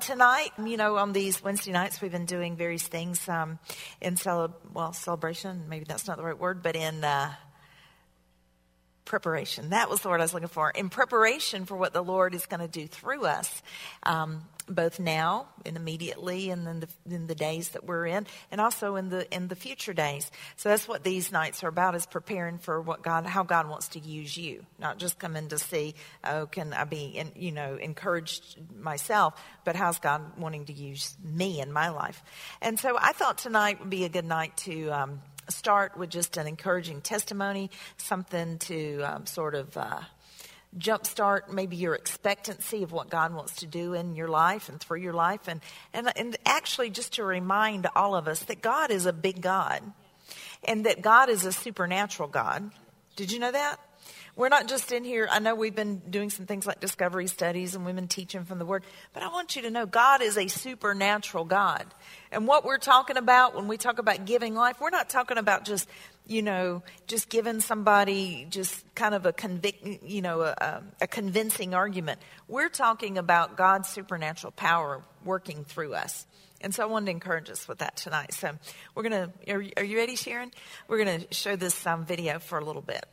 tonight, on these Wednesday nights, we've been doing various things in celebration. Maybe that's not the right word, but in preparation. That was the word I was looking for. In preparation for what the Lord is going to do through us, both now and immediately, and then in the days that we're in, and also in the future days. So that's what these nights are about: is preparing for how God wants to use you. Not just coming to see, can I be, encouraged myself, but how's God wanting to use me in my life? And so I thought tonight would be a good night to start with just an encouraging testimony, something to jumpstart maybe your expectancy of what God wants to do in your life and through your life, and actually just to remind all of us that God is a big God and that God is a supernatural God. Did you know that? We're not just in here. I know we've been doing some things like discovery studies and we've been teaching from the Word, but I want you to know God is a supernatural God. And what we're talking about when we talk about giving life, we're not talking about just giving somebody just kind of a convincing argument. We're talking about God's supernatural power working through us. And so I wanted to encourage us with that tonight. So we're going to, are you ready, Sharon? We're going to show this video for a little bit.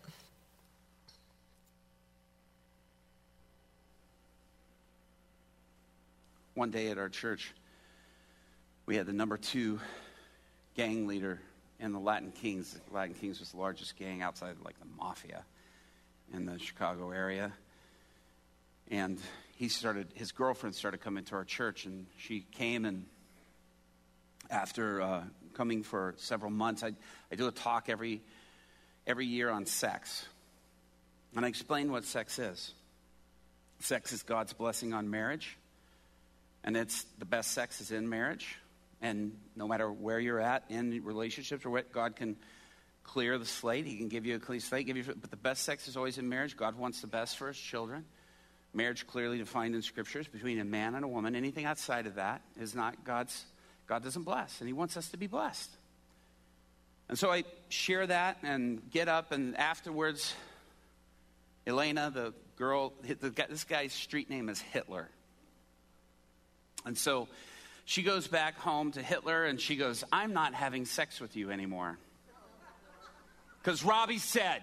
One day at our church, we had the number 2 gang leader in the Latin Kings. The Latin Kings was the largest gang outside of, the mafia in the Chicago area. And his girlfriend started coming to our church, and she came, and after coming for several months, I do a talk every year on sex. And I explain what sex is. Sex is God's blessing on marriage. And it's the best sex is in marriage. And no matter where you're at in relationships or what, God can clear the slate. He can give you a clean slate. But the best sex is always in marriage. God wants the best for his children. Marriage clearly defined in scriptures between a man and a woman. Anything outside of that is not God's. God doesn't bless. And he wants us to be blessed. And so I share that and get up. And afterwards, Elena, the girl, this guy's street name is Hitler. And so she goes back home to Hitler and she goes, "I'm not having sex with you anymore. Because Robbie said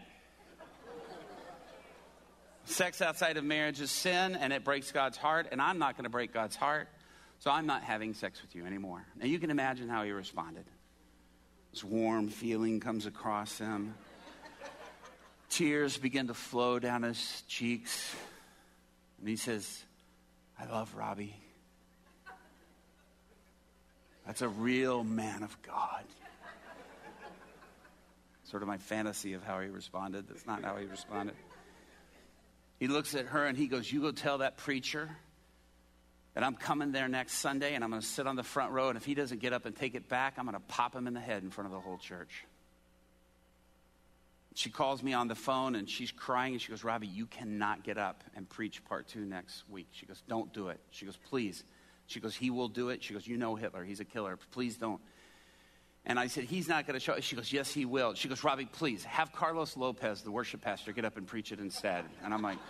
sex outside of marriage is sin and it breaks God's heart, and I'm not going to break God's heart, so I'm not having sex with you anymore." Now you can imagine how he responded. This warm feeling comes across him. Tears begin to flow down his cheeks. And he says, "I love Robbie. That's a real man of God." Sort of my fantasy of how he responded. That's not how he responded. He looks at her and he goes, "You go tell that preacher that I'm coming there next Sunday and I'm going to sit on the front row, and if he doesn't get up and take it back, I'm going to pop him in the head in front of the whole church." She calls me on the phone and she's crying and she goes, "Robbie, you cannot get up and preach part 2 next week." She goes, "Don't do it." She goes, "Please." She goes, "He will do it." She goes, "You know Hitler. He's a killer. Please don't." And I said, "He's not going to show it." She goes, "Yes, he will." She goes, "Robbie, please, have Carlos Lopez, the worship pastor, get up and preach it instead." And I'm like,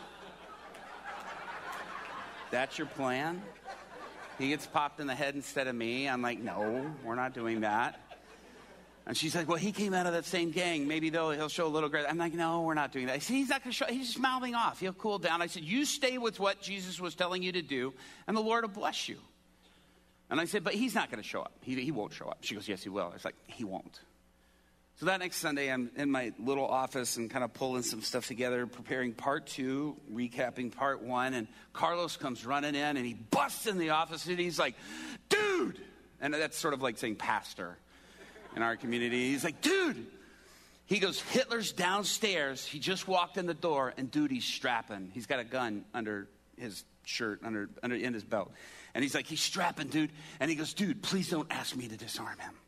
"That's your plan? He gets popped in the head instead of me?" I'm like, "No, we're not doing that." And she's like, "Well, he came out of that same gang. Maybe he'll show a little grace." I'm like, "No, we're not doing that." I said, "He's not going to show. He's just mouthing off. He'll cool down." I said, "You stay with what Jesus was telling you to do, and the Lord will bless you." And I said, "But he's not going to show up. He won't show up." She goes, "Yes, he will." I was like, "He won't." So that next Sunday, I'm in my little office and kind of pulling some stuff together, preparing part 2, recapping part 1. And Carlos comes running in and he busts in the office and he's like, "Dude!" And that's sort of like saying pastor in our community. He's like, "Dude!" He goes, "Hitler's downstairs. He just walked in the door, and dude, he's strapping. He's got a gun under his shirt, under in his belt." And he's like, "He's strapping, dude." And he goes, "Dude, please don't ask me to disarm him."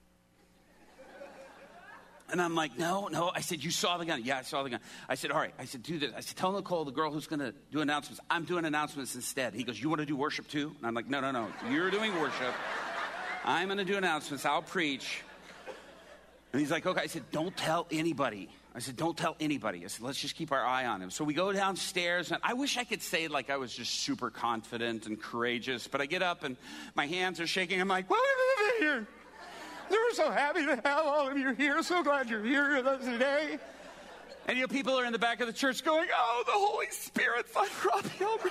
And I'm like, no. I said, "You saw the gun?" "Yeah, I saw the gun." I said, "All right." I said, "Do this." I said, "Tell Nicole, the girl who's going to do announcements, I'm doing announcements instead." He goes, "You want to do worship too?" And I'm like, No. You're doing worship. I'm going to do announcements. I'll preach. And he's like, "Okay." I said, "Don't tell anybody." I said, don't tell anybody. I said, let's just keep our eye on him. So we go downstairs, and I wish I could say like I was just super confident and courageous, but I get up and my hands are shaking. I'm like, well, here. We're so happy to have all of you here. So glad you're here with us today. And people are in the back of the church going, oh, the Holy Spirit's on Robbie already.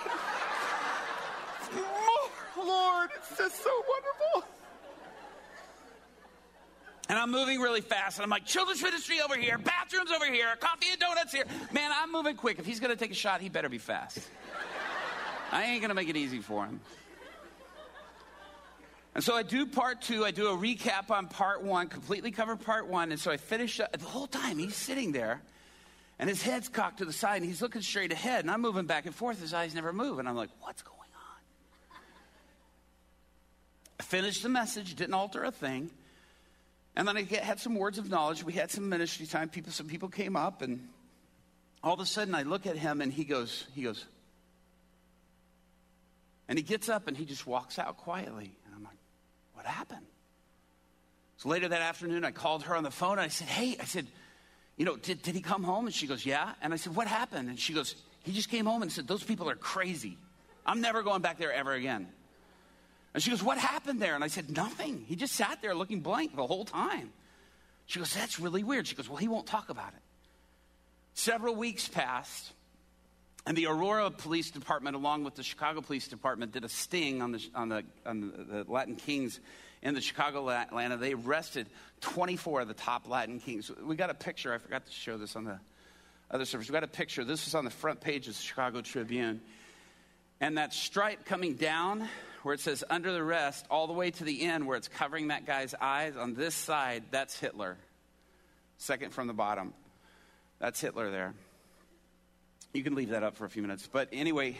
Oh, Lord, it's just so wonderful. And I'm moving really fast, and I'm like, children's ministry over here, bathrooms over here, coffee and donuts here. Man, I'm moving quick. If he's going to take a shot, he better be fast. I ain't going to make it easy for him. And so I do part 2. I do a recap on part 1, completely cover part 1. And so I finish up. The whole time he's sitting there, and his head's cocked to the side, and he's looking straight ahead. And I'm moving back and forth. His eyes never move. And I'm like, what's going on? I finished the message, didn't alter a thing. And then I had some words of knowledge. We had some ministry time. Some people came up, and all of a sudden I look at him, and he goes, and he gets up, and he just walks out quietly. And I'm like, what happened? So later that afternoon, I called her on the phone, and I said, hey, did he come home? And she goes, yeah. And I said, what happened? And she goes, he just came home and said, those people are crazy. I'm never going back there ever again. And she goes, what happened there? And I said, nothing. He just sat there looking blank the whole time. She goes, that's really weird. She goes, well, he won't talk about it. Several weeks passed, and the Aurora Police Department, along with the Chicago Police Department, did a sting on the Latin Kings in the Chicago Atlanta. They arrested 24 of the top Latin Kings. We got a picture. I forgot to show this on the other service. We got a picture. This was on the front page of the Chicago Tribune. And that stripe coming down where it says under the rest, all the way to the end where it's covering that guy's eyes on this side, that's Hitler. Second from the bottom. That's Hitler there. You can leave that up for a few minutes. But anyway,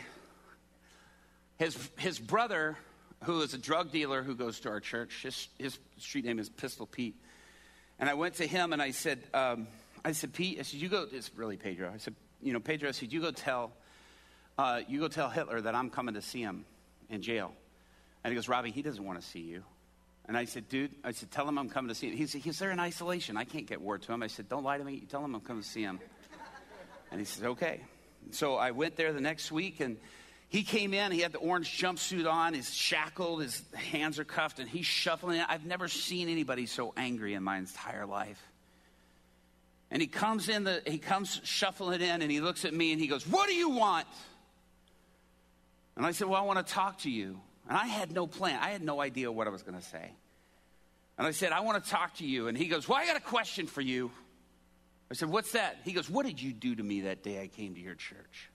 his brother, who is a drug dealer who goes to our church, his street name is Pistol Pete. And I went to him and I said, Pete, I said, you go, it's really Pedro. I said, Pedro, I said, you go tell Hitler that I'm coming to see him in jail. And he goes, Robbie, he doesn't want to see you. And I said, dude, tell him I'm coming to see him. He's there in isolation. I can't get word to him. I said, don't lie to me. You tell him I'm coming to see him. And he said, okay. So I went there the next week, and he came in. He had the orange jumpsuit on. He's shackled. His hands are cuffed, and he's shuffling. I've never seen anybody so angry in my entire life. And he comes shuffling in, and he looks at me, and he goes, what do you want? And I said, well, I want to talk to you. And I had no plan. I had no idea what I was going to say. And I said, I want to talk to you. And he goes, well, I got a question for you. I said, what's that? He goes, what did you do to me that day I came to your church?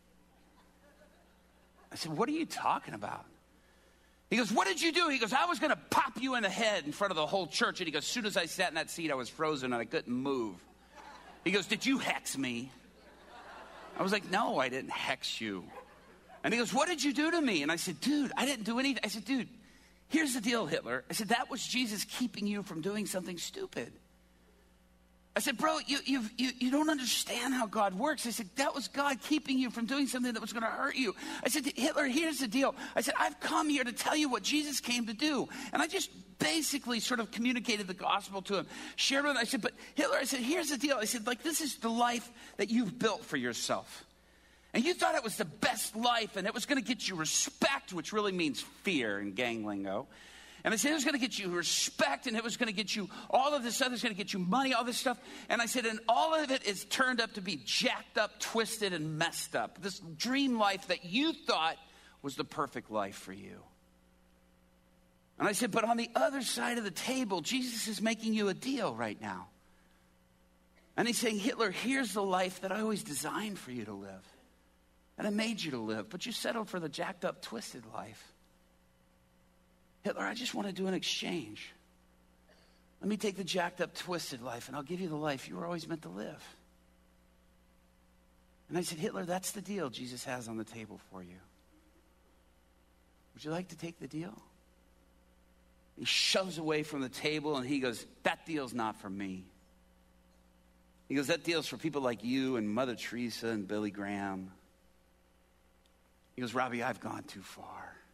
I said, what are you talking about? He goes, what did you do? He goes, I was going to pop you in the head in front of the whole church. And he goes, as soon as I sat in that seat, I was frozen and I couldn't move. He goes, did you hex me? I was like, no, I didn't hex you. And he goes, what did you do to me? And I said, dude, I didn't do anything. I said, dude, here's the deal, Hitler. I said, that was Jesus keeping you from doing something stupid. I said, bro, you don't understand how God works. I said, that was God keeping you from doing something that was going to hurt you. I said, Hitler, here's the deal. I said, I've come here to tell you what Jesus came to do. And I just basically sort of communicated the gospel to him, shared with him. I said, but Hitler, I said, here's the deal. I said, like, this is the life that you've built for yourself. And you thought it was the best life, and it was going to get you respect, which really means fear in gang lingo. And I said, it was going to get you respect, and it was going to get you all of this other, it's going to get you money, all this stuff. And I said, and all of it is turned up to be jacked up, twisted, and messed up. This dream life that you thought was the perfect life for you. And I said, but on the other side of the table, Jesus is making you a deal right now. And he's saying, Hitler, here's the life that I always designed for you to live. And I made you to live, but you settled for the jacked up, twisted life. Hitler, I just want to do an exchange. Let me take the jacked up, twisted life, and I'll give you the life you were always meant to live. And I said, Hitler, that's the deal Jesus has on the table for you. Would you like to take the deal? He shoves away from the table, and he goes, that deal's not for me. He goes, that deal's for people like you and Mother Teresa and Billy Graham. He goes, Robbie, I've gone too far.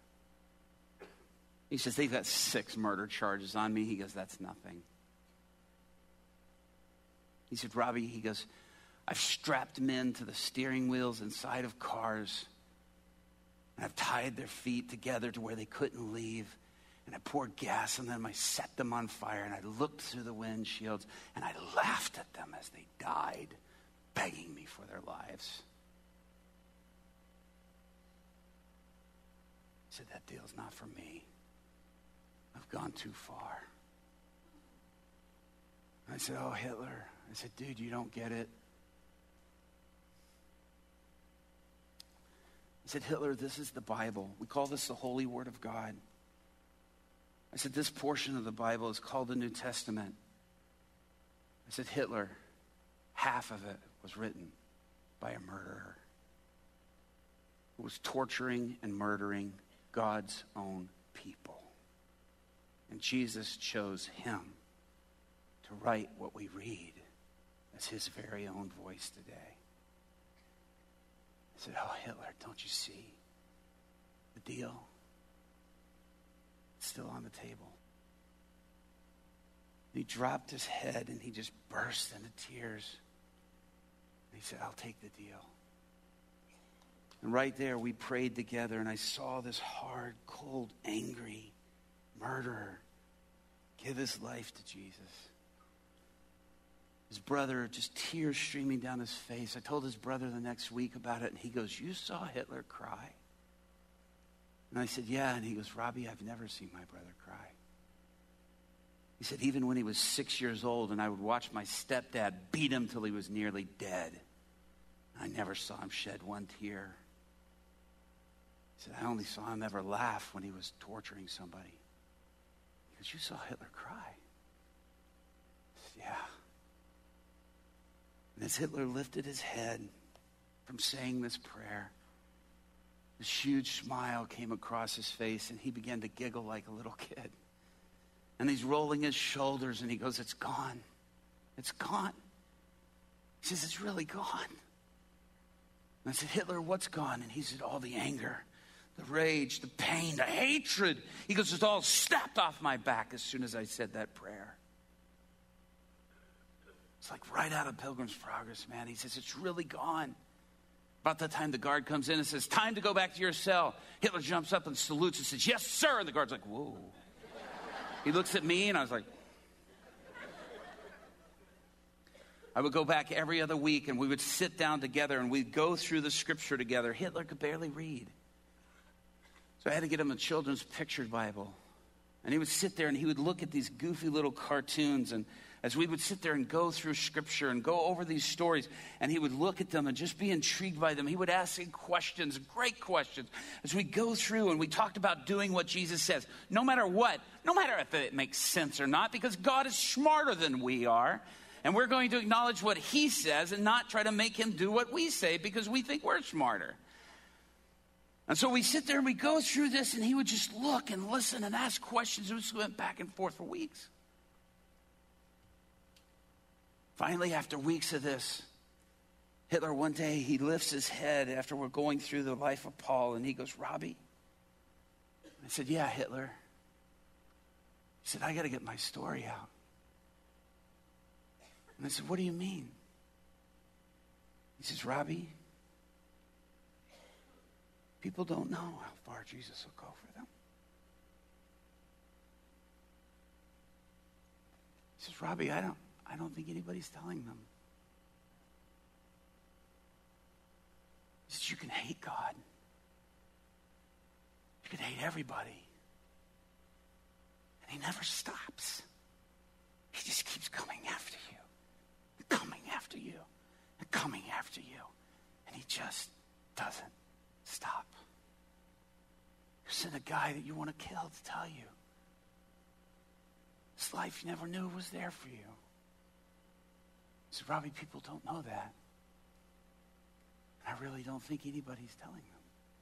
He says, they've got 6 murder charges on me. He goes, that's nothing. He said, Robbie, he goes, I've strapped men to the steering wheels inside of cars. And I've tied their feet together to where they couldn't leave. And I poured gas on them. I set them on fire. And I looked through the windshields. And I laughed at them as they died, begging me for their lives. I said, that deal's not for me. I've gone too far. And I said, oh, Hitler. I said, dude, you don't get it. I said, Hitler, this is the Bible. We call this the Holy Word of God. I said, this portion of the Bible is called the New Testament. I said, Hitler, half of it was written by a murderer who was torturing and murdering God's own people. And Jesus chose him to write what we read as his very own voice today. I said, oh, Hitler, don't you see the deal? It's still on the table. And he dropped his head and he just burst into tears. And he said, I'll take the deal. And right there we prayed together and I saw this hard, cold, angry murderer give his life to Jesus. His brother, just tears streaming down his face. I told his brother the next week about it, and he goes, you saw Hitler cry? And I said, yeah. And he goes, Robbie, I've never seen my brother cry. He said, even when he was 6 years old, and I would watch my stepdad beat him till he was nearly dead, I never saw him shed one tear. He said, I only saw him ever laugh when he was torturing somebody. He goes, you saw Hitler cry? I said, yeah. And as Hitler lifted his head from saying this prayer, this huge smile came across his face and he began to giggle like a little kid. And he's rolling his shoulders and he goes, it's gone. It's gone. He says, it's really gone. And I said, Hitler, what's gone? And he said, all the anger, the rage, the pain, the hatred. He goes, it's all snapped off my back as soon as I said that prayer. It's like right out of Pilgrim's Progress, man. He says, it's really gone. About that time, the guard comes in and says, time to go back to your cell. Hitler jumps up and salutes and says, yes, sir. And the guard's like, whoa. He looks at me and I was like, I would go back every other week and we would sit down together and we'd go through the scripture together. Hitler could barely read. So I had to get him a children's picture Bible. And he would sit there and he would look at these goofy little cartoons, and as we would sit there and go through scripture and go over these stories, and he would look at them and just be intrigued by them. He would ask questions, great questions, as we go through and we talked about doing what Jesus says. No matter what, no matter if it makes sense or not, because God is smarter than we are. And we're going to acknowledge what he says and not try to make him do what we say because we think we're smarter. And so we sit there and we go through this, and he would just look and listen and ask questions. We just went back and forth for weeks. Finally, after weeks of this, Hitler one day, he lifts his head after we're going through the life of Paul, and he goes, Robbie? I said, yeah, Hitler. He said, I got to get my story out. And I said, what do you mean? He says, Robbie, people don't know how far Jesus will go for them. He says, Robbie, I don't think anybody's telling them. He says, you can hate God. You can hate everybody. And he never stops. He just keeps coming after you. And coming after you. And coming after you. And he just doesn't stop. You send a guy that you want to kill to tell you this life you never knew was there for you. So, Robbie, people don't know that. And I really don't think anybody's telling them.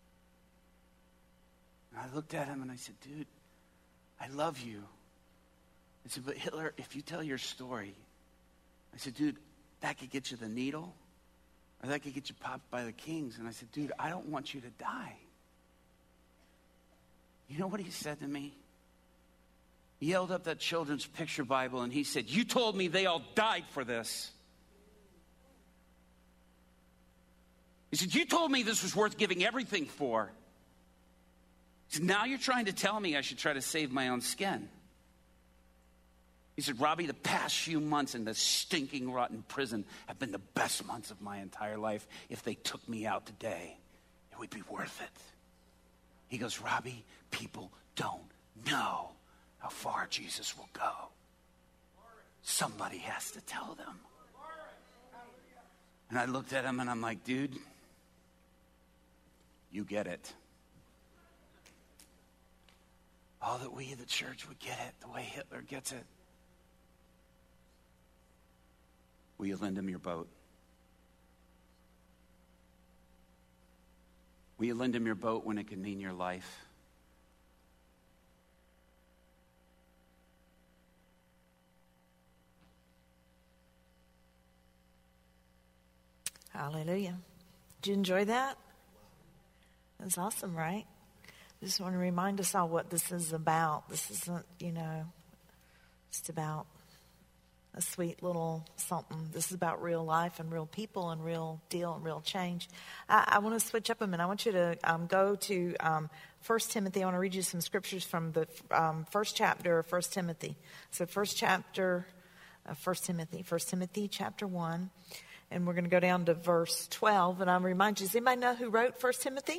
And I looked at him and I said, dude, I love you. I said, but Hitler, if you tell your story, I said, dude, that could get you the needle, or that could get you popped by the kings. And I said, dude, I don't want you to die. You know what he said to me? He held up that children's picture Bible and he said, you told me they all died for this. He said, you told me this was worth giving everything for. He said, now you're trying to tell me I should try to save my own skin. He said, Robbie, the past few months in this stinking, rotten prison have been the best months of my entire life. If they took me out today, it would be worth it. He goes, Robbie, people don't know how far Jesus will go. Somebody has to tell them. And I looked at him and I'm like, dude, you get it. Oh, that we, the church, would get it the way Hitler gets it. Will you lend him your boat? Will you lend him your boat when it can mean your life? Hallelujah. Did you enjoy that? That's awesome, right? I just want to remind us all what this is about. This isn't, just about a sweet little something. This is about real life and real people and real deal and real change. I want to switch up a minute. I want you to go to 1 Timothy. I want to read you some scriptures from the first chapter of 1 Timothy. So first chapter of 1 Timothy chapter 1. And we're going to go down to verse 12. And I'll remind you, does anybody know who wrote 1 Timothy?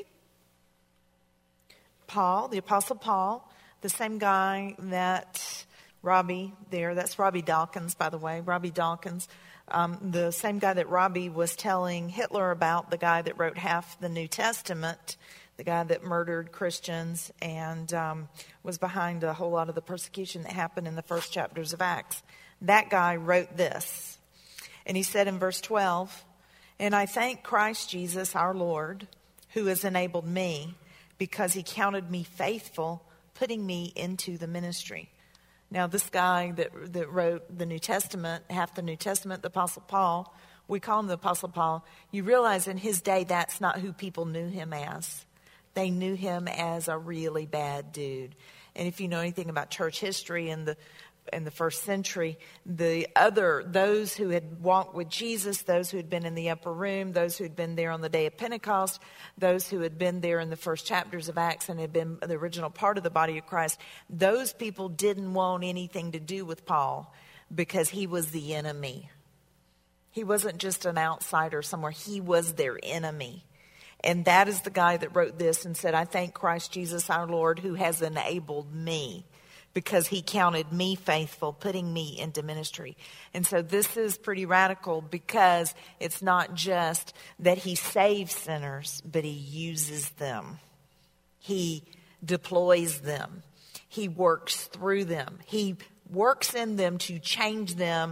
Paul, the Apostle Paul, the same guy that Robbie there, that's Robbie Dawkins, by the way, Robbie Dawkins, the same guy that Robbie was telling Hitler about, the guy that wrote half the New Testament, the guy that murdered Christians and was behind a whole lot of the persecution that happened in the first chapters of Acts. That guy wrote this. And he said in verse 12, and I thank Christ Jesus our Lord, who has enabled me, because he counted me faithful, putting me into the ministry. Now, this guy that wrote the New Testament, half the New Testament, the Apostle Paul, we call him the Apostle Paul. You realize in his day, that's not who people knew him as. They knew him as a really bad dude. And if you know anything about church history in the first century, those who had walked with Jesus, those who had been in the upper room, those who had been there on the day of Pentecost, those who had been there in the first chapters of Acts and had been the original part of the body of Christ, those people didn't want anything to do with Paul because he was the enemy. He wasn't just an outsider somewhere. He was their enemy. And that is the guy that wrote this and said, I thank Christ Jesus our Lord, who has enabled me, because he counted me faithful, putting me into ministry. And so this is pretty radical, because it's not just that he saves sinners, but he uses them. He deploys them. He works through them. He works in them to change them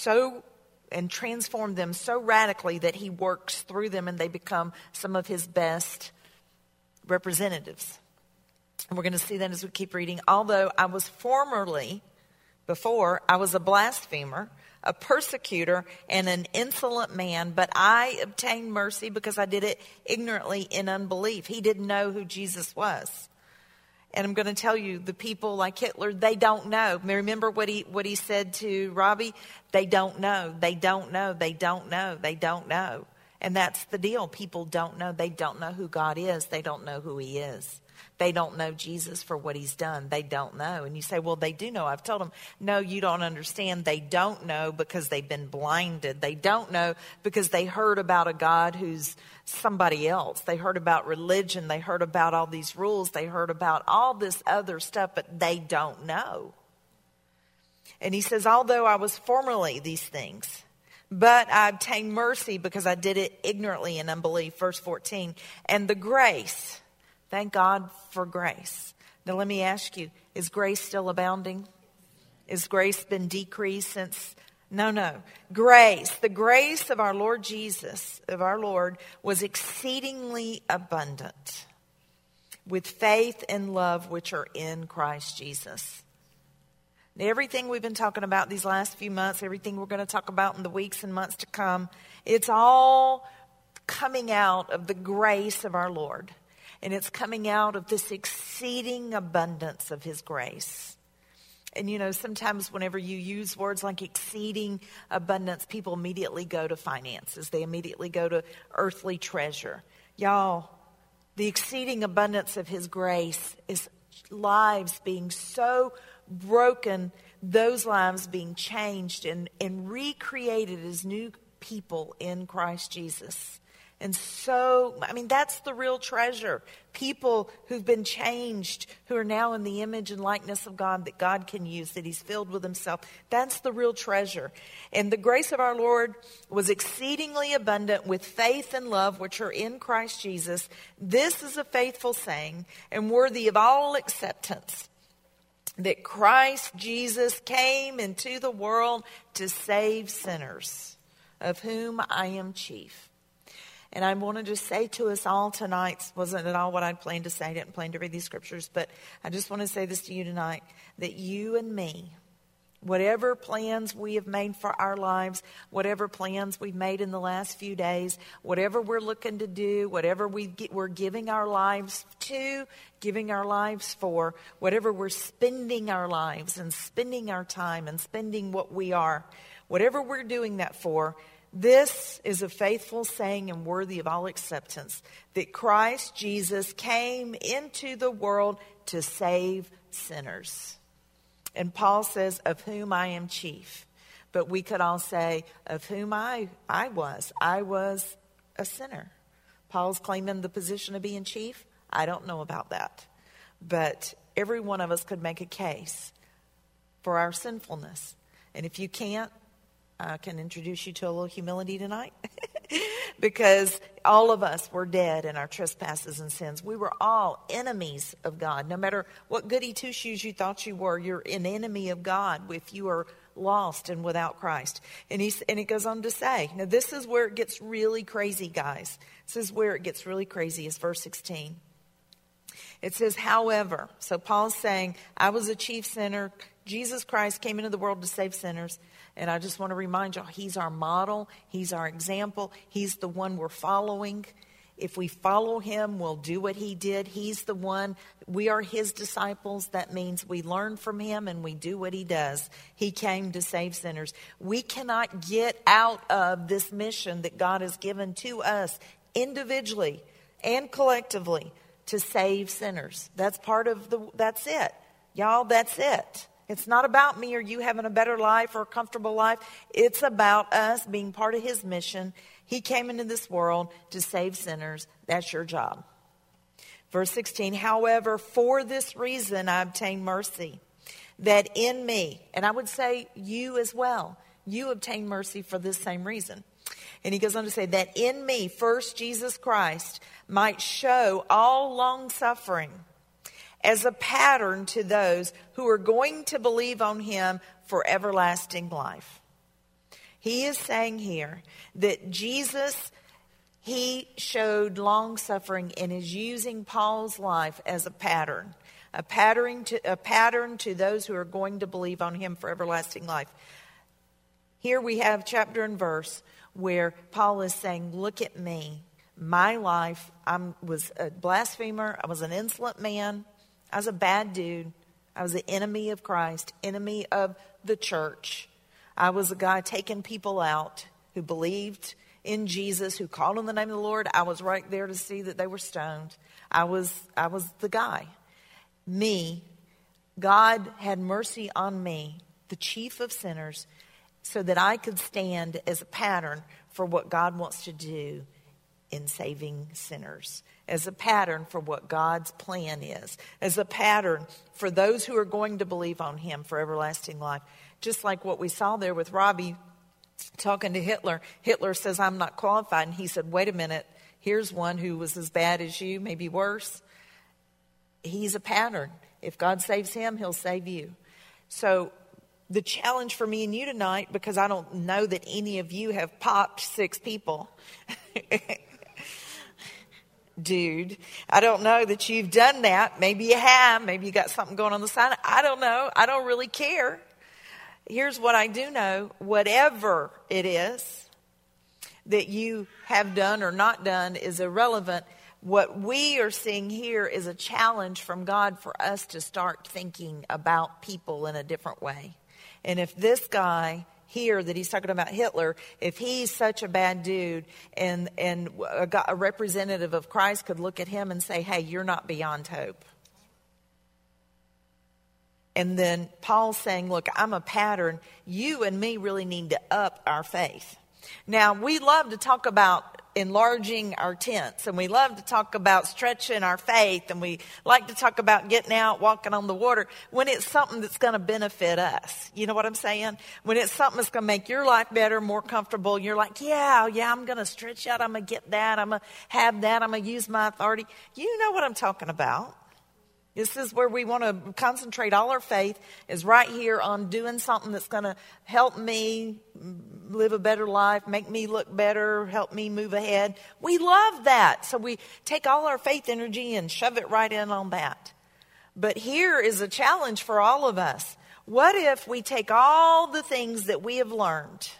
and transform them so radically that he works through them and they become some of his best representatives. And we're going to see that as we keep reading. Although I was before, I was a blasphemer, a persecutor, and an insolent man, but I obtained mercy because I did it ignorantly in unbelief. He didn't know who Jesus was. And I'm going to tell you, the people like Hitler, they don't know. Remember what he said to Robbie? They don't know. They don't know. They don't know. They don't know. And that's the deal. People don't know. They don't know who God is. They don't know who he is. They don't know Jesus for what he's done. They don't know. And you say, well, they do know. I've told them, no, you don't understand. They don't know because they've been blinded. They don't know because they heard about a God who's somebody else. They heard about religion. They heard about all these rules. They heard about all this other stuff, but they don't know. And he says, although I was formerly these things, but I obtained mercy because I did it ignorantly in unbelief. Verse 14, and the grace. Thank God for grace. Now let me ask you, is grace still abounding? Has grace been decreased since? No. Grace, the grace of our Lord Jesus, of our Lord, was exceedingly abundant with faith and love which are in Christ Jesus. Now, everything we've been talking about these last few months, everything we're going to talk about in the weeks and months to come, it's all coming out of the grace of our Lord. And it's coming out of this exceeding abundance of his grace. And sometimes whenever you use words like exceeding abundance, people immediately go to finances. They immediately go to earthly treasure. Y'all, the exceeding abundance of His grace is lives being so broken, those lives being changed and recreated as new people in Christ Jesus. And so, that's the real treasure. People who've been changed, who are now in the image and likeness of God, that God can use, that He's filled with Himself. That's the real treasure. And the grace of our Lord was exceedingly abundant with faith and love, which are in Christ Jesus. This is a faithful saying and worthy of all acceptance, that Christ Jesus came into the world to save sinners, of whom I am chief. And I want to just say to us all tonight, wasn't at all what I'd planned to say. I didn't plan to read these scriptures, but I just want to say this to you tonight, that you and me, whatever plans we have made for our lives, whatever plans we've made in the last few days, whatever we're looking to do, whatever we're giving our lives to, giving our lives for, whatever we're spending our lives and spending our time and spending what we are, whatever we're doing that for, this is a faithful saying and worthy of all acceptance, that Christ Jesus came into the world to save sinners. And Paul says, of whom I am chief. But we could all say, of whom I was. I was a sinner. Paul's claiming the position of being chief. I don't know about that. But every one of us could make a case for our sinfulness. And if you can't, I can introduce you to a little humility tonight. Because all of us were dead in our trespasses and sins. We were all enemies of God. No matter what goody two-shoes you thought you were, you're an enemy of God if you are lost and without Christ. And it goes on to say, now this is where it gets really crazy, guys. This is where it gets really crazy, is verse 16. It says, however, so Paul's saying, I was a chief sinner. Jesus Christ came into the world to save sinners. And I just want to remind y'all, He's our model. He's our example. He's the one we're following. If we follow Him, we'll do what He did. He's the one. We are His disciples. That means we learn from Him and we do what He does. He came to save sinners. We cannot get out of this mission that God has given to us individually and collectively to save sinners. That's it. Y'all, that's it. It's not about me or you having a better life or a comfortable life. It's about us being part of His mission. He came into this world to save sinners. That's your job. Verse 16, however, for this reason I obtained mercy, that in me, and I would say you as well, you obtain mercy for this same reason. And he goes on to say that in me, first Jesus Christ might show all long suffering as a pattern to those who are going to believe on Him for everlasting life. He is saying here that Jesus, He showed long suffering and is using Paul's life as a pattern to those who are going to believe on Him for everlasting life. Here we have chapter and verse where Paul is saying, look at me, my life. I was a blasphemer. I was an insolent man. I was a bad dude. I was an enemy of Christ, enemy of the church. I was a guy taking people out who believed in Jesus, who called on the name of the Lord. I was right there to see that they were stoned. I was the guy. Me, God had mercy on me, the chief of sinners, so that I could stand as a pattern for what God wants to do in saving sinners, as a pattern for what God's plan is, as a pattern for those who are going to believe on Him for everlasting life. Just like what we saw there with Robbie talking to Hitler. Hitler says, I'm not qualified. And he said, wait a minute, here's one who was as bad as you, maybe worse. He's a pattern. If God saves him, He'll save you. So the challenge for me and you tonight, because I don't know that any of you have popped 6 people. Dude, I don't know that you've done that. Maybe you have. Maybe you got something going on the side. I don't know. I don't really care. Here's what I do know. Whatever it is that you have done or not done is irrelevant. what we are seeing here is a challenge from God for us to start thinking about people in a different way. And if this guy here that he's talking about, Hitler, if he's such a bad dude and a representative of Christ could look at him and say, hey, you're not beyond hope. And then Paul's saying, look, I'm a pattern. You and me really need to up our faith. Now, we love to talk about enlarging our tents, and we love to talk about stretching our faith, and we like to talk about getting out, walking on the water, when it's something that's going to benefit us. You know what I'm saying? When it's something that's going to make your life better, more comfortable, you're like, yeah, I'm going to stretch out, I'm going to get that, I'm going to have that, I'm going to use my authority. You know what I'm talking about. This is where we want to concentrate all our faith, is right here on doing something that's going to help me live a better life, make me look better, help me move ahead. We love that. So we take all our faith energy and shove it right in on that. But here is a challenge for all of us. What if we take all the things that we have learned,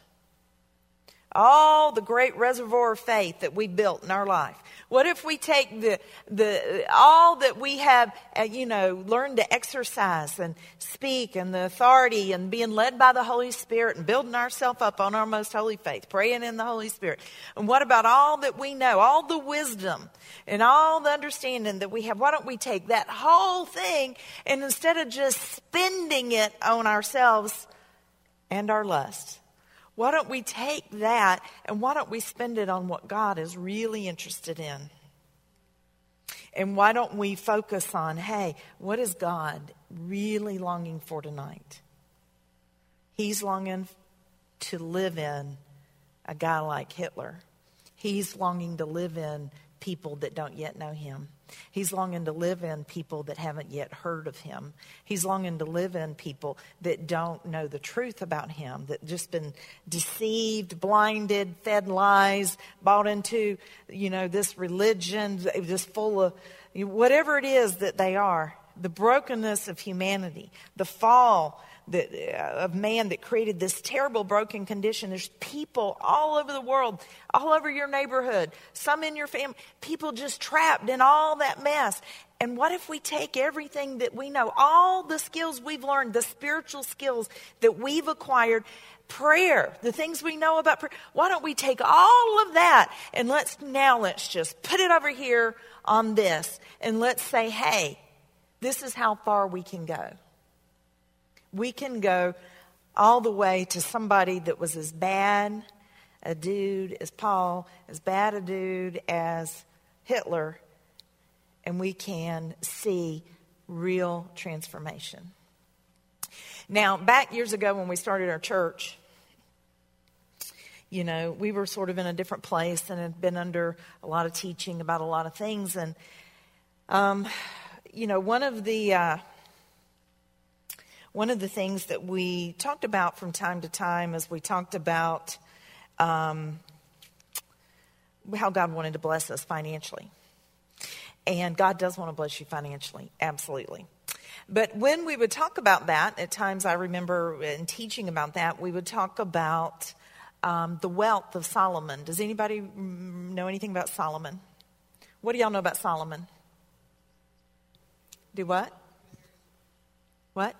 all the great reservoir of faith that we built in our life? What if we take the all that we have, learned to exercise and speak, and the authority and being led by the Holy Spirit and building ourselves up on our most holy faith, praying in the Holy Spirit? And what about all that we know, all the wisdom and all the understanding that we have? Why don't we take that whole thing, and instead of just spending it on ourselves and our lusts, why don't we take that and why don't we spend it on what God is really interested in? And why don't we focus on, hey, what is God really longing for tonight? He's longing to live in a guy like Hitler. He's longing to live in people that don't yet know him. He's longing to live in people that haven't yet heard of him. He's longing to live in people that don't know the truth about him, that just been deceived, blinded, fed lies, bought into, this religion, just full of whatever it is that they are. The brokenness of humanity, the fall of man that created this terrible broken condition. There's people all over the world, all over your neighborhood, some in your family, people just trapped in all that mess. And what if we take everything that we know, all the skills we've learned, the spiritual skills that we've acquired, prayer, the things we know about prayer, why don't we take all of that and let's just put it over here on this, and let's say, hey, this is how far we can go. We can go all the way to somebody that was as bad a dude as Paul, as bad a dude as Hitler, and we can see real transformation. Now, back years ago when we started our church, we were sort of in a different place and had been under a lot of teaching about a lot of things. And, one of the things that we talked about from time to time is we talked about how God wanted to bless us financially. And God does want to bless you financially, absolutely. But when we would talk about that, at times I remember in teaching about that, we would talk about the wealth of Solomon. Does anybody know anything about Solomon? What do y'all know about Solomon? Do what? What?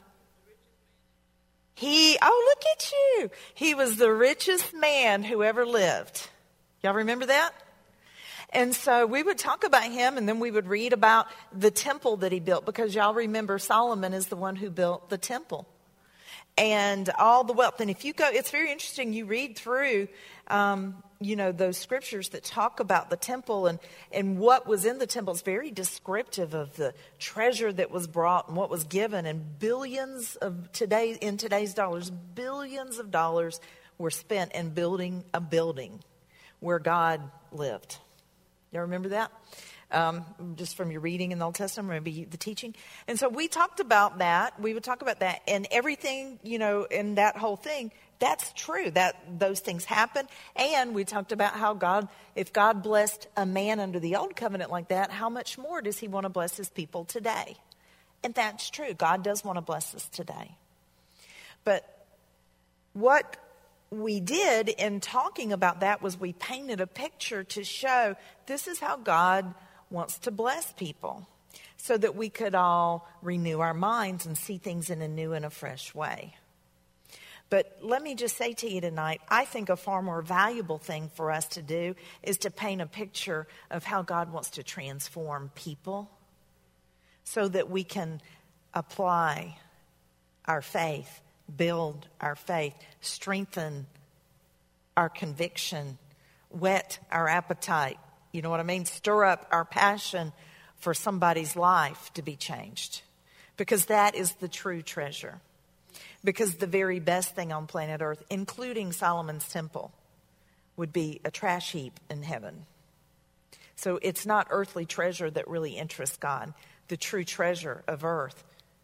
Look at you. He was the richest man who ever lived. Y'all remember that? And so we would talk about him, and then we would read about the temple that he built, because y'all remember Solomon is the one who built the temple. And all the wealth. And if you go, it's very interesting. You read through, those scriptures that talk about the temple and what was in the temple. It's very descriptive of the treasure that was brought and what was given. And in today's dollars, billions of dollars were spent in building a building where God lived. Y'all remember that? Just from your reading in the Old Testament, maybe the teaching. And so we talked about that. We would talk about that, and everything, in that whole thing, that's true, that those things happen. And we talked about how if God blessed a man under the old covenant like that, how much more does he want to bless his people today? And that's true. God does want to bless us today. But what we did in talking about that was we painted a picture to show this is how God wants to bless people so that we could all renew our minds and see things in a new and a fresh way. But let me just say to you tonight, I think a far more valuable thing for us to do is to paint a picture of how God wants to transform people so that we can apply our faith, build our faith, strengthen our conviction, whet our appetite. You know what I mean? Stir up our passion for somebody's life to be changed. Because that is the true treasure. Because the very best thing on planet Earth, including Solomon's temple, would be a trash heap in heaven. So it's not earthly treasure that really interests God. The true treasure of earth,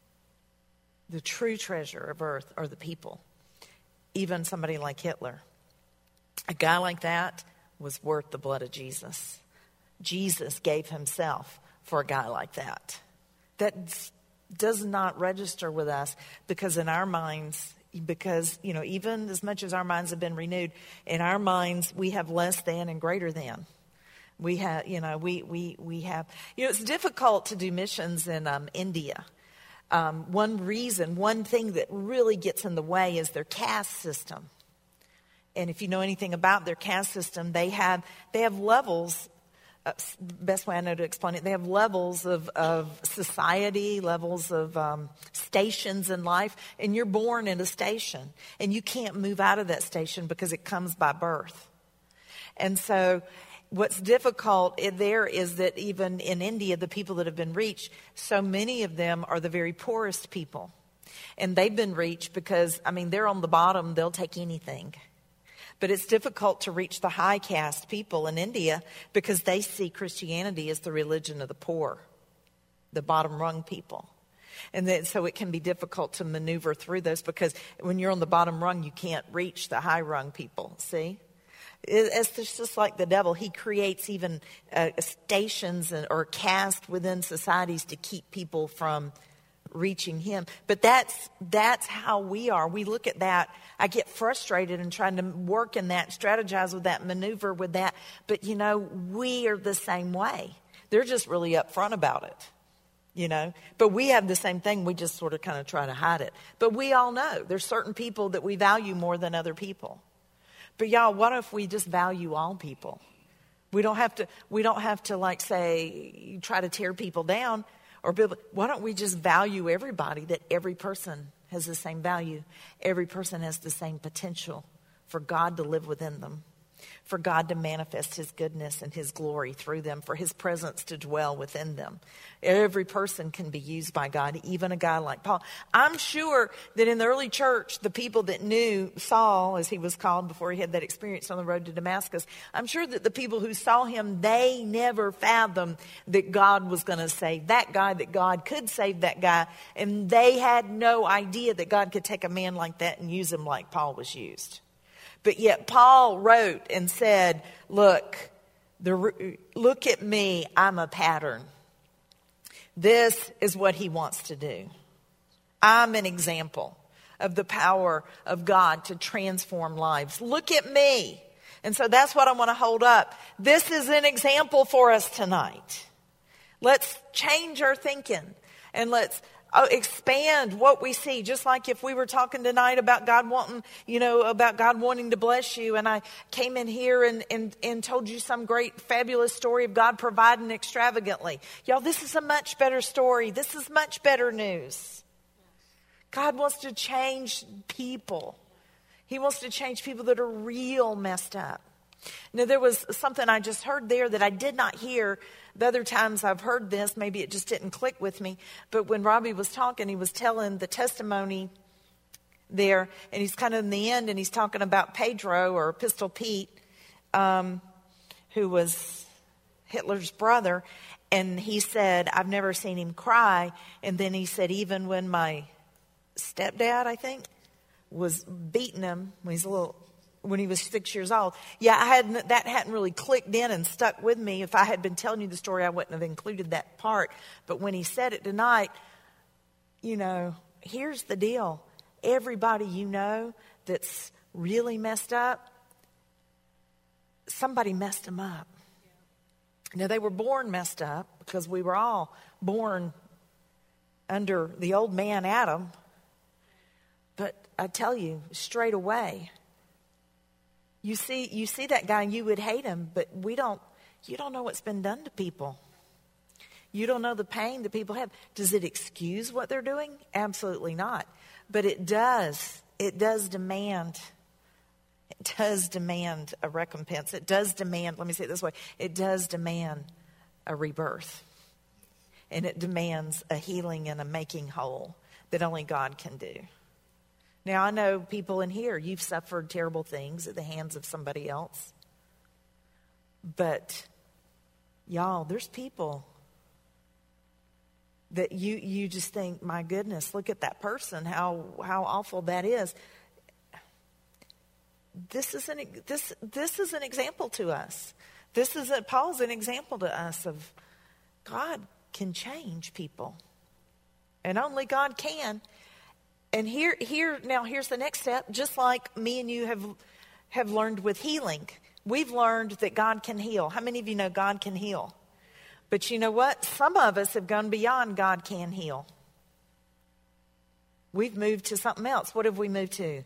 the true treasure of earth are the people. Even somebody like Hitler. A guy like that was worth the blood of Jesus. Jesus gave himself for a guy like that. That does not register with us because in our minds, because, you know, even as much as our minds have been renewed, in our minds we have less than and greater than. We have, you know, we have, you know, it's difficult to do missions in India. One thing that really gets in the way is their caste system. And if you know anything about their caste system, they have levels. Best way I know to explain it, they have levels of society, levels of stations in life, and you're born in a station, and you can't move out of that station because it comes by birth. And so what's difficult there is that even in India, the people that have been reached, so many of them are the very poorest people. And they've been reached because, I mean, they're on the bottom, they'll take anything. But it's difficult to reach the high caste people in India because they see Christianity as the religion of the poor, the bottom rung people. And then, so it can be difficult to maneuver through those because when you're on the bottom rung, you can't reach the high rung people, see? It's just like the devil. He creates even stations or caste within societies to keep people from reaching him. But that's how we are. We look at that. I get frustrated in trying to work in that, strategize with that, maneuver with that. But, you know, we are the same way. They're just really upfront about it, you know. But we have the same thing. We just sort of kind of try to hide it. But we all know there's certain people that we value more than other people. But y'all, what if we just value all people? We don't have to like say, try to tear people down. Or why don't we just value everybody, that every person has the same value. Every person has the same potential for God to live within them, for God to manifest his goodness and his glory through them, for his presence to dwell within them. Every person can be used by God, even a guy like Paul. I'm sure that in the early church, the people that knew Saul, as he was called before he had that experience on the road to Damascus, I'm sure that the people who saw him, they never fathomed that God was going to save that guy, that God could save that guy. And they had no idea that God could take a man like that and use him like Paul was used. But yet Paul wrote and said, look at me, I'm a pattern. This is what he wants to do. I'm an example of the power of God to transform lives. Look at me. And so that's what I want to hold up. This is an example for us tonight. Let's change our thinking and let's expand what we see. Just like if we were talking tonight about God wanting, about God wanting to bless you, and I came in here and told you some great fabulous story of God providing extravagantly. Y'all, this is a much better story. This is much better news. God wants to change people. He wants to change people that are real messed up. Now, there was something I just heard there that I did not hear the other times I've heard this. Maybe it just didn't click with me. But when Robbie was talking, he was telling the testimony there. And he's kind of in the end, and he's talking about Pedro, or Pistol Pete, who was Hitler's brother. And he said, I've never seen him cry. And then he said, even when my stepdad, I think, was beating him when he was 6 years old. Yeah, that hadn't really clicked in and stuck with me. If I had been telling you the story, I wouldn't have included that part. But when he said it tonight, here's the deal. Everybody that's really messed up, somebody messed them up. Now, they were born messed up because we were all born under the old man Adam. But I tell you, straight away, you see that guy and you would hate him, but you don't know what's been done to people. You don't know the pain that people have. Does it excuse what they're doing? Absolutely not. But it does demand a recompense. It does demand, let me say it this way, it does demand a rebirth. And it demands a healing and a making whole that only God can do. Now, I know people in here, you've suffered terrible things at the hands of somebody else. But, y'all, there's people that you just think, my goodness, look at that person, how awful that is. This is an example to us. Paul's an example to us of God can change people. And only God can. And here's the next step. Just like me and you have learned with healing. We've learned that God can heal. How many of you know God can heal? But you know what? Some of us have gone beyond God can heal. We've moved to something else. What have we moved to?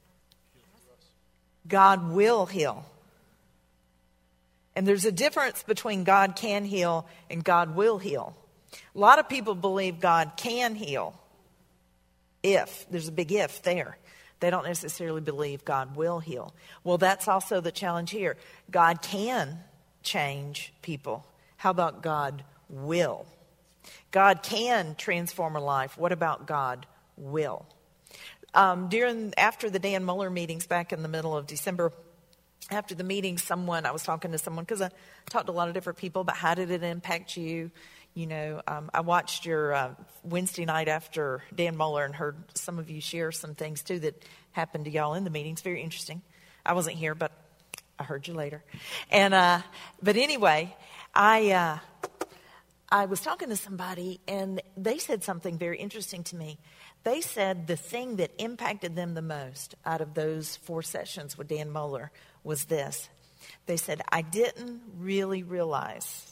God will heal. And there's a difference between God can heal and God will heal. A lot of people believe God can heal. If. There's a big if there. They don't necessarily believe God will heal. Well, that's also the challenge here. God can change people. How about God will? God can transform a life. What about God will? After the Dan Muller meetings back in the middle of December, after the meeting, I was talking to someone, because I talked to a lot of different people about how did it impact you. You know, I watched your Wednesday night after Dan Muller and heard some of you share some things too that happened to y'all in the meetings. Very interesting. I wasn't here, but I heard you later. And but anyway, I was talking to somebody and they said something very interesting to me. They said the thing that impacted them the most out of those 4 sessions with Dan Muller was this. They said, I didn't realize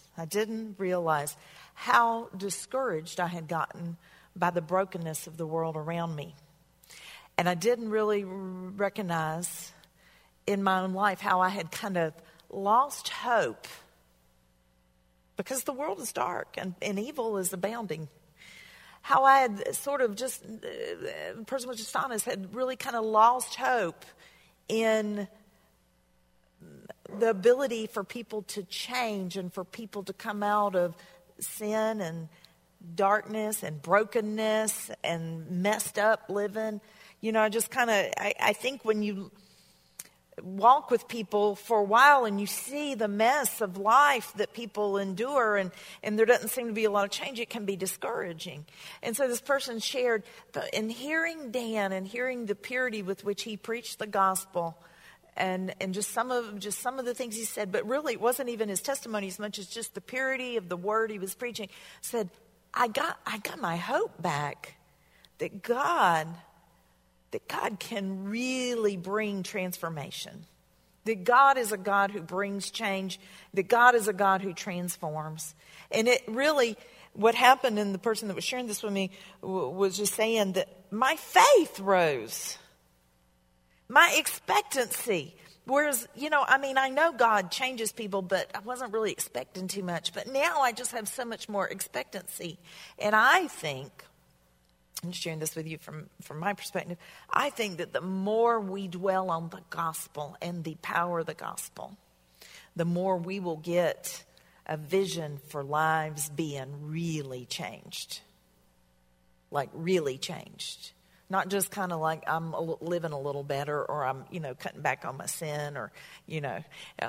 how discouraged I had gotten by the brokenness of the world around me. And I didn't really recognize in my own life how I had kind of lost hope, because the world is dark and evil is abounding. How I had sort of just, the person was just honest, had really kind of lost hope in the ability for people to change and for people to come out of sin and darkness and brokenness and messed up living. You know, I think when you walk with people for a while and you see the mess of life that people endure and there doesn't seem to be a lot of change, it can be discouraging. And so this person shared, in hearing Dan and hearing the purity with which he preached the gospel, and just some of the things he said, but really it wasn't even his testimony as much as just the purity of the word he was preaching, said, I got my hope back that God can really bring transformation. That God is a God who brings change. That God is a God who transforms. And it really, what happened, and the person that was sharing this with me was just saying that my faith rose. My expectancy. Whereas, I know God changes people, but I wasn't really expecting too much. But now I just have so much more expectancy. And I think, I'm sharing this with you from my perspective, I think that the more we dwell on the gospel and the power of the gospel, the more we will get a vision for lives being really changed. Like really changed. Not just kind of like I'm living a little better, or I'm, cutting back on my sin, or, you know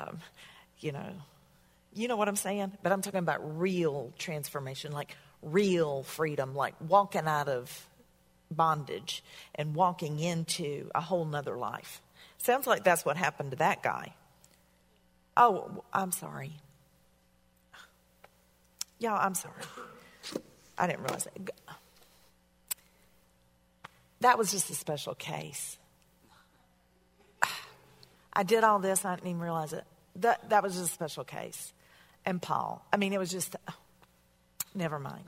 what I'm saying? But I'm talking about real transformation, like real freedom, like walking out of bondage and walking into a whole nother life. Sounds like that's what happened to that guy. Oh, I'm sorry. Y'all, I'm sorry. I didn't realize that. That was just a special case. I did all this, I didn't even realize it. That was just a special case. and Paul. I mean, it was just, never mind.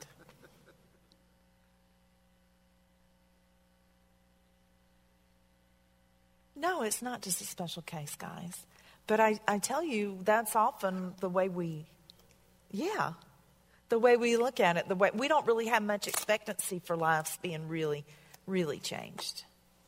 No, it's not just a special case, guys. But I tell you, that's often the way the way we look at it. The way we don't really have much expectancy for lives being really, really changed.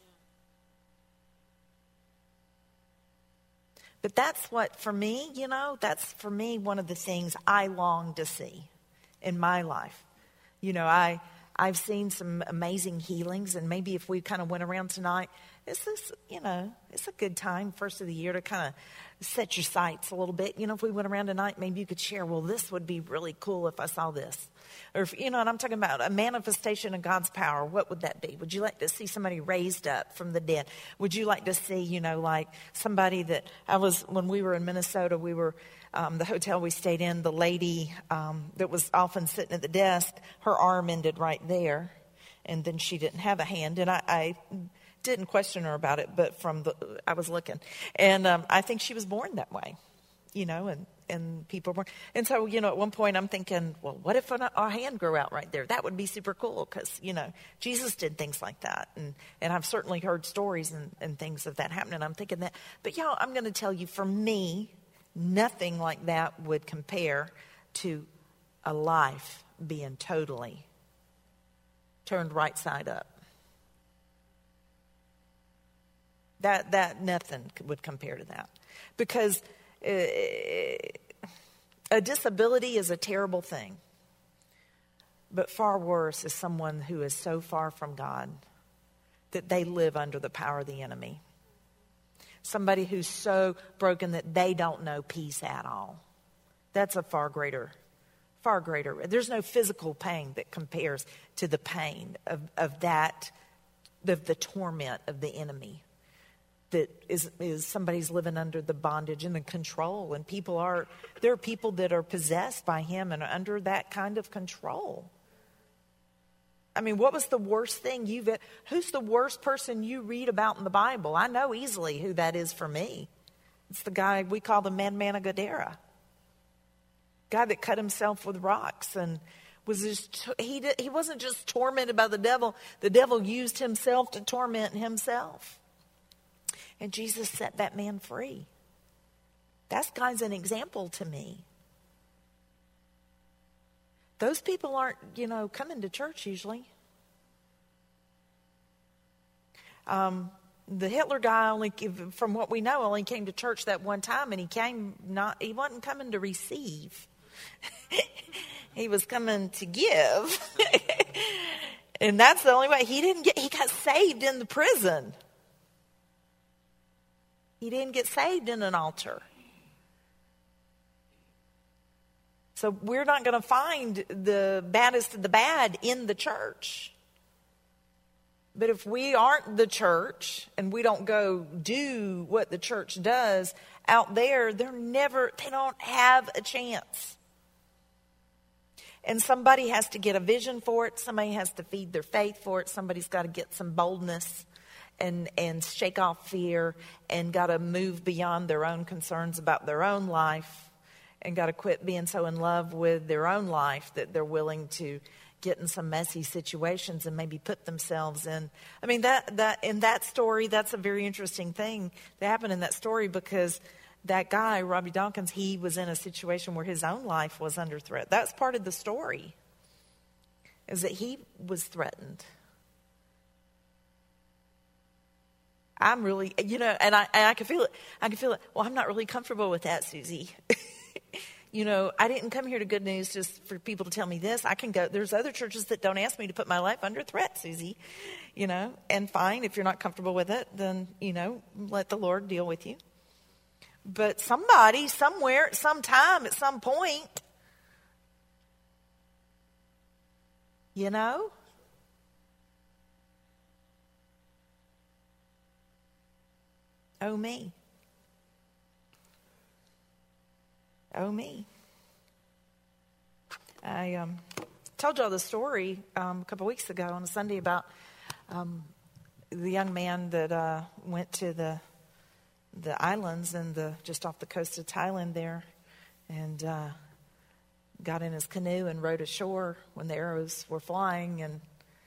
But that's what, for me, that's for me one of the things I long to see in my life. I've seen some amazing healings, and maybe if we kind of went around tonight, it's a good time, first of the year, to kind of set your sights a little bit. If we went around tonight, maybe you could share, well, this would be really cool if I saw this. Or, if, and I'm talking about a manifestation of God's power. What would that be? Would you like to see somebody raised up from the dead? Would you like to see, like somebody that when we were in Minnesota, we were, the hotel we stayed in, the lady that was often sitting at the desk, her arm ended right there. And then she didn't have a hand. And I didn't question her about it, but I was looking. And I think she was born that way, and people were. And so, at one point I'm thinking, well, what if a hand grew out right there? That would be super cool because, Jesus did things like that. And I've certainly heard stories and things of that happening. I'm thinking that. But, I'm going to tell you, for me, nothing like that would compare to a life being totally turned right side up. That nothing would compare to that. Because a disability is a terrible thing. But far worse is someone who is so far from God that they live under the power of the enemy. Somebody who's so broken that they don't know peace at all. That's a far greater. There's no physical pain that compares to the pain of the torment of the enemy. That is somebody's living under the bondage and the control, and there are people that are possessed by him and are under that kind of control. I mean, what was the worst thing who's the worst person you read about in the Bible? I know easily who that is for me. It's the guy we call the madman of Gadara. Guy that cut himself with rocks and was just, he wasn't just tormented by the devil. The devil used himself to torment himself. And Jesus set that man free. That guy's an example to me. Those people aren't, coming to church usually. The Hitler guy from what we know, only came to church that one time, and he wasn't coming to receive. He was coming to give. And that's the only way. He got saved in the prison. He didn't get saved in an altar. So we're not going to find the baddest of the bad in the church. But if we aren't the church and we don't go do what the church does out there, they don't have a chance. And somebody has to get a vision for it. Somebody has to feed their faith for it. Somebody's got to get some boldness and shake off fear, and got to move beyond their own concerns about their own life, and got to quit being so in love with their own life that they're willing to get in some messy situations and maybe put themselves in. I mean, that in that story, that's a very interesting thing that happened in that story, because that guy, Robbie Dawkins, he was in a situation where his own life was under threat. That's part of the story, is that he was threatened. I'm really, and I can feel it. I can feel it. Well, I'm not really comfortable with that, Susie. I didn't come here to Good News just for people to tell me this. I can go. There's other churches that don't ask me to put my life under threat, Susie. And fine, if you're not comfortable with it, then, let the Lord deal with you. But somebody, somewhere, at some time, at some point, Oh, me. Oh, me. I told y'all the story a couple weeks ago on a Sunday about the young man that went to the islands and just off the coast of Thailand there, and got in his canoe and rowed ashore when the arrows were flying. And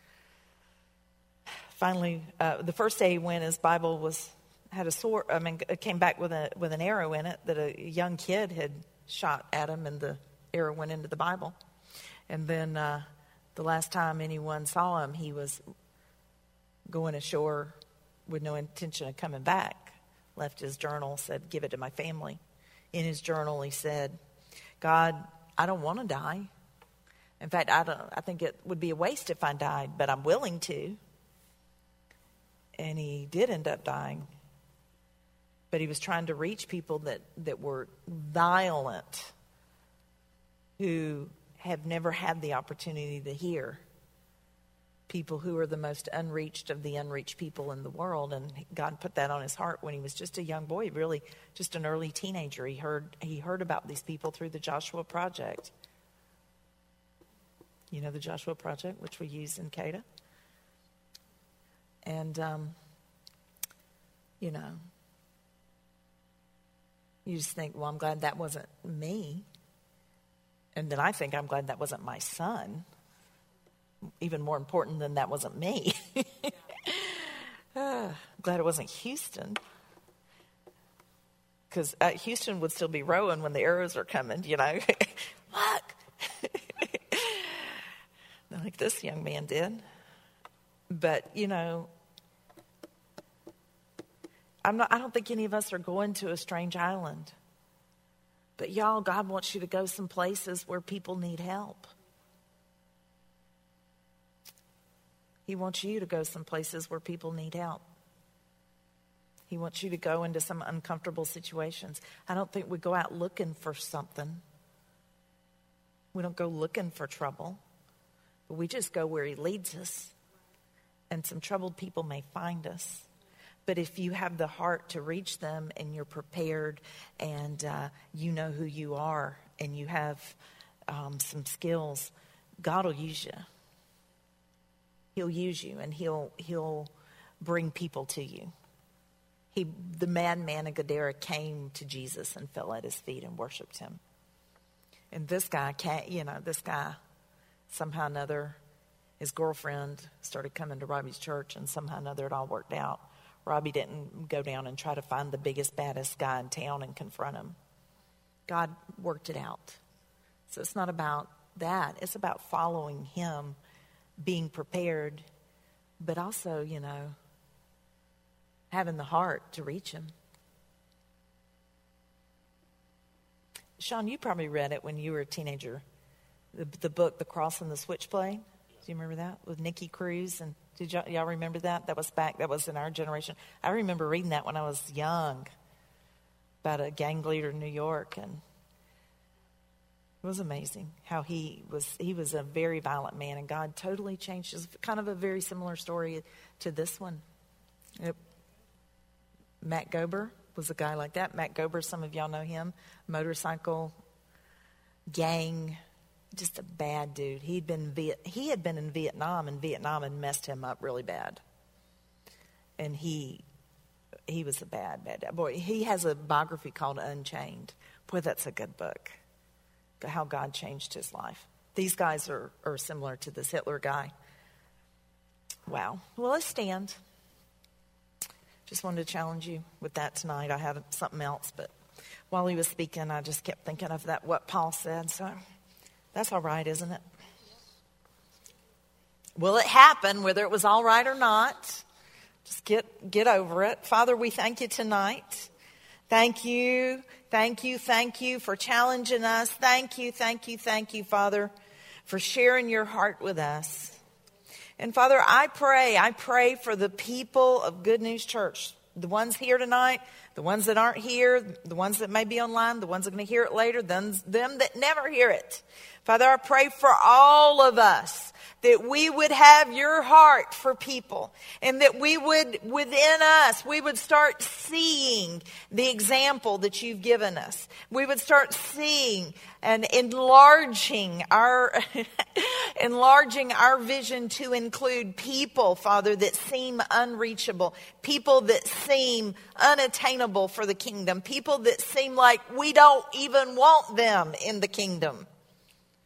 finally, the first day he went, his Bible had a sword. It came back with an arrow in it that a young kid had shot at him, and the arrow went into the Bible. And then the last time anyone saw him, he was going ashore with no intention of coming back. Left his journal, said, "Give it to my family." In his journal, he said, "God, I don't want to die. In fact, I think it would be a waste if I died, but I'm willing to." And he did end up dying. But he was trying to reach people that were violent, who have never had the opportunity to hear. People who are the most unreached of the unreached people in the world. And God put that on his heart when he was just a young boy, really just an early teenager. He heard about these people through the Joshua Project. You know the Joshua Project, which we use in CADA? And, you just think, well, I'm glad that wasn't me. And then I think I'm glad that wasn't my son. Even more important than that wasn't me. Glad it wasn't Houston. Because Houston would still be rowing when the arrows are coming, Look! Like this young man did. But, I don't think any of us are going to a strange island. But y'all, God wants you to go some places where people need help. He wants you to go some places where people need help. He wants you to go into some uncomfortable situations. I don't think we go out looking for something. We don't go looking for trouble. But we just go where he leads us. And some troubled people may find us. But if you have the heart to reach them and you're prepared and you know who you are and you have some skills, God will use you. He'll use you and he'll bring people to you. The madman of Gadara came to Jesus and fell at his feet and worshiped him. And this guy, somehow or another, his girlfriend started coming to Robbie's church, and somehow or another it all worked out. Robbie didn't go down and try to find the biggest, baddest guy in town and confront him. God worked it out. So it's not about that. It's about following him, being prepared, but also, having the heart to reach him. Sean, you probably read it when you were a teenager. The book, The Cross and the Switchblade. Do you remember that? With Nikki Cruz? And did y'all remember that? That was in our generation. I remember reading that when I was young, about a gang leader in New York, and it was amazing how he was a very violent man, and God totally changed his. Kind of a very similar story to this one. Matt Gober was a guy like that. Matt Gober, some of y'all know him, motorcycle gang. Just a bad dude. He had been in Vietnam, and Vietnam had messed him up really bad. And he was a bad boy. He has a biography called Unchained. Boy, that's a good book. How God changed his life. These guys are similar to this Hitler guy. Wow. Well, let's stand. Just wanted to challenge you with that tonight. I had something else, but while he was speaking, I just kept thinking of what Paul said. So that's all right, isn't it? Will it happen, whether it was all right or not? Just get over it. Father, we thank you tonight. Thank you for challenging us. Thank you, Father, for sharing your heart with us. And Father, I pray for the people of Good News Church, the ones here tonight, the ones that aren't here, the ones that may be online, the ones that are going to hear it later, them that never hear it. Father, I pray for all of us that we would have your heart for people, and that we would, within us, we would start seeing the example that you've given us. We would start seeing and enlarging our vision to include people, Father, that seem unreachable, people that seem unattainable for the kingdom, people that seem like we don't even want them in the kingdom.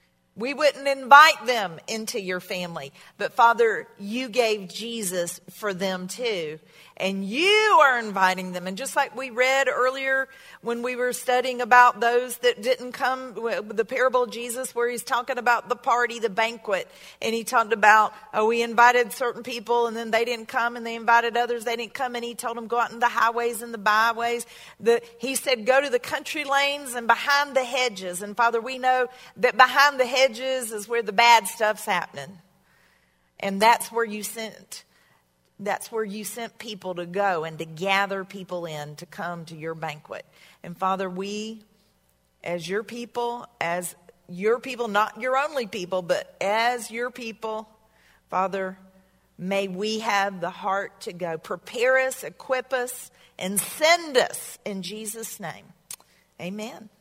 We wouldn't invite them into your family. But Father, you gave Jesus for them too. And you are inviting them. And just like we read earlier when we were studying about those that didn't come, the parable of Jesus where he's talking about the party, the banquet. And he talked about, we invited certain people and then they didn't come, and they invited others, they didn't come. And he told them, go out in the highways and the byways. He said, go to the country lanes and behind the hedges. And Father, we know that behind the hedges is where the bad stuff's happening. And that's where you sent people to go and to gather people in to come to your banquet. And Father, we, as your people, not your only people, but as your people, Father, may we have the heart to go. Prepare us, equip us, and send us in Jesus' name. Amen.